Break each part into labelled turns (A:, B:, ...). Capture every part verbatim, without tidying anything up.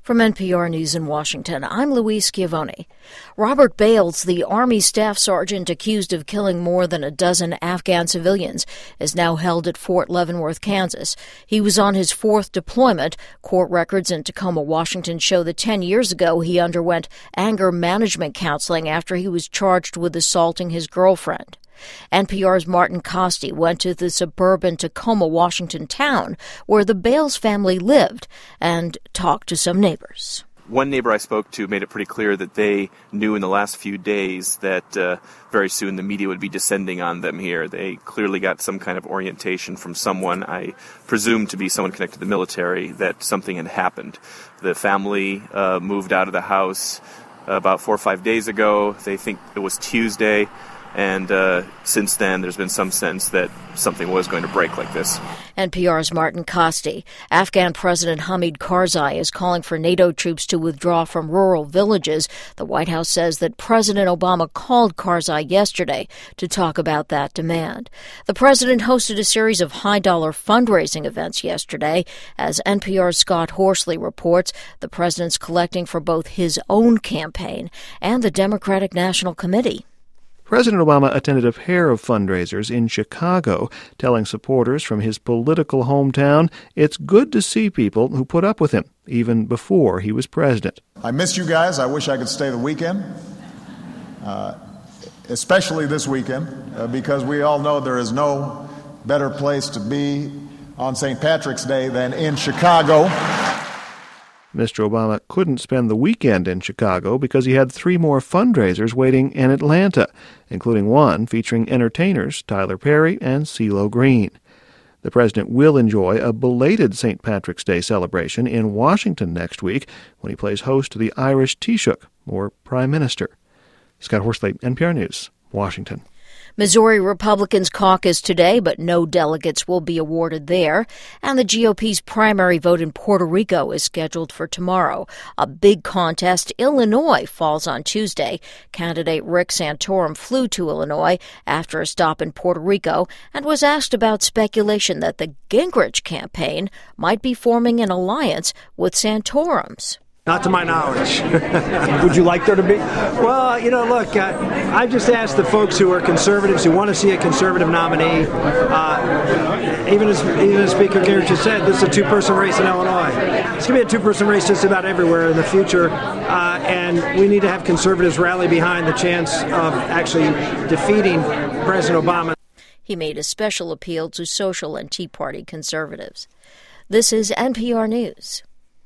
A: From N P R News in Washington, I'm Louise Schiavone. Robert Bales, the Army staff sergeant accused of killing more than a dozen Afghan civilians, is now held at Fort Leavenworth, Kansas. He was on his fourth deployment. Court records in Tacoma, Washington show that ten years ago he underwent anger management counseling after he was charged with assaulting his girlfriend. N P R's Martin Costi went to the suburban Tacoma, Washington town where the Bales family lived and talked to some neighbors.
B: One neighbor I spoke to made it pretty clear that they knew in the last few days that uh, very soon the media would be descending on them here. They clearly got some kind of orientation from someone, I presume to be someone connected to the military, that something had happened. The family uh, moved out of the house about four or five days ago. They think it was Tuesday. And uh, since then, there's been some sense that something was going to break like this.
A: N P R's Martin Costi. Afghan President Hamid Karzai is calling for NATO troops to withdraw from rural villages. The White House says that President Obama called Karzai yesterday to talk about that demand. The president hosted a series of high-dollar fundraising events yesterday. As N P R's Scott Horsley reports, the president's collecting for both his own campaign and the Democratic National Committee.
C: President Obama attended a pair of fundraisers in Chicago, telling supporters from his political hometown it's good to see people who put up with him, even before he was president.
D: I miss you guys. I wish I could stay the weekend, uh, especially this weekend, uh, because we all know there is no better place to be on Saint Patrick's Day than in Chicago.
C: Mister Obama couldn't spend the weekend in Chicago because he had three more fundraisers waiting in Atlanta, including one featuring entertainers Tyler Perry and CeeLo Green. The president will enjoy a belated Saint Patrick's Day celebration in Washington next week when he plays host to the Irish Taoiseach, or Prime Minister. Scott Horsley, N P R News, Washington.
A: Missouri Republicans caucus today, but no delegates will be awarded there. And the G O P's primary vote in Puerto Rico is scheduled for tomorrow. A big contest. Illinois falls on Tuesday. Candidate Rick Santorum flew to Illinois after a stop in Puerto Rico and was asked about speculation that the Gingrich campaign might be forming an alliance with Santorum's.
E: Not to my knowledge.
F: Would you like there to be?
E: Well, you know, look, uh, I've just asked the folks who are conservatives, who want to see a conservative nominee, uh, even as even as Speaker Gingrich has said, this is a two-person race in Illinois. It's going to be a two-person race just about everywhere in the future, uh, and we need to have conservatives rally behind the chance of actually defeating President Obama.
A: He made a special appeal to social and Tea Party conservatives. This is N P R News.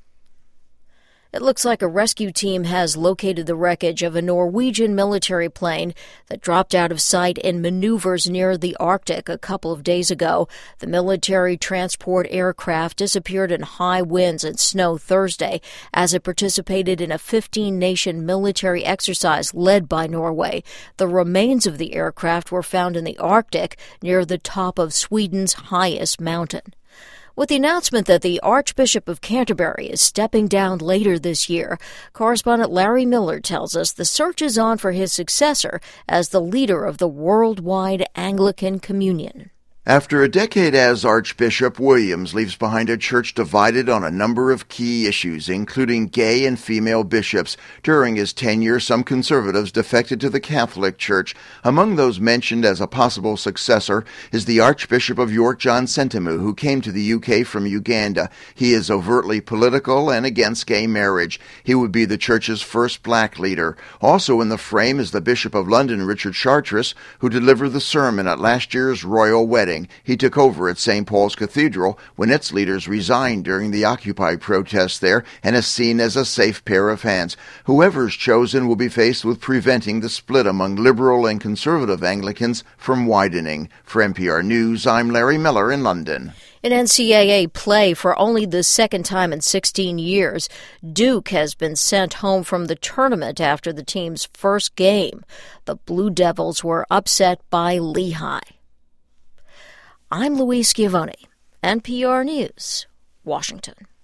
A: It looks like a rescue team has located the wreckage of a Norwegian military plane that dropped out of sight in maneuvers near the Arctic a couple of days ago. The military transport aircraft disappeared in high winds and snow Thursday as it participated in a fifteen-nation military exercise led by Norway. The remains of the aircraft were found in the Arctic near the top of Sweden's highest mountain. With the announcement that the Archbishop of Canterbury is stepping down later this year, correspondent Larry Miller tells us the search is on for his successor as the leader of the worldwide Anglican Communion.
G: After a decade as Archbishop, Williams leaves behind a church divided on a number of key issues, including gay and female bishops. During his tenure, some conservatives defected to the Catholic Church. Among those mentioned as a possible successor is the Archbishop of York, John Sentamu, who came to the U K from Uganda. He is overtly political and against gay marriage. He would be the church's first black leader. Also in the frame is the Bishop of London, Richard Charteris, who delivered the sermon at last year's royal wedding. He took over at Saint Paul's Cathedral when its leaders resigned during the Occupy protests there and is seen as a safe pair of hands. Whoever's chosen will be faced with preventing the split among liberal and conservative Anglicans from widening. For N P R News, I'm Larry Miller in London.
A: In N C double A play for only the second time in sixteen years, Duke has been sent home from the tournament after the team's first game. The Blue Devils were upset by Lehigh. I'm Louise Schiavone, N P R News, Washington.